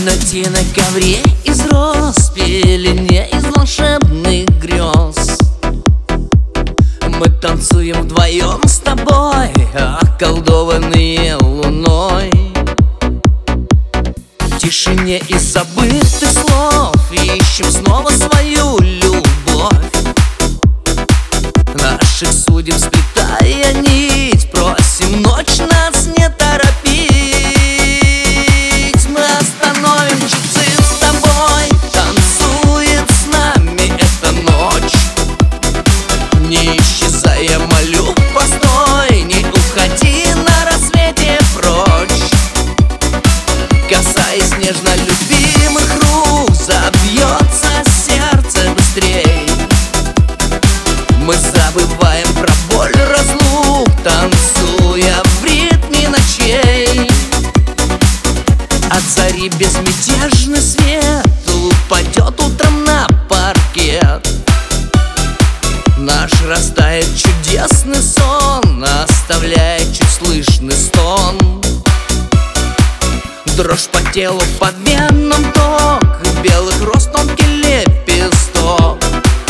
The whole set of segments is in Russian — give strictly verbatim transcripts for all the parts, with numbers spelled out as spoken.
темноте на ковре из роз, пелене из волшебных грез. Мы танцуем вдвоем с тобой, околдованные луной. В тишине из забытых слов ищем снова свою любовь. Наших судеб сплетая нить, просим ночь нас не торопить. Мы остановим часы с тобой, танцует с нами эта ночь. Не исчезая, молю, постой, не уходи на рассвете прочь. Касаясь нежно любимых рук, забьется сердце быстрей. Мы забываем про боль разлук, танцуя в ритме ночей. От зари безмятежный свет упадет утром на паркет. Наш растает чудесный сон, оставляя чуть слышный стон. Дрожь по телу под венам ток, белых роз тонкий лепесток.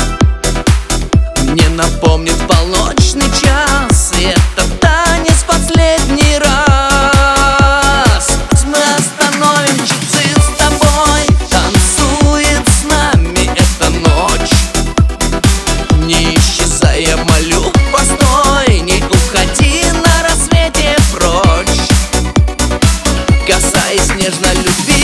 Мне напомнит полночный час, и этот танец последний раз. Мы остановим часы с тобой, танцует с нами эта ночь. Не исчезая, молю, постой, не уходи на рассвете прочь. Касаясь нежно любви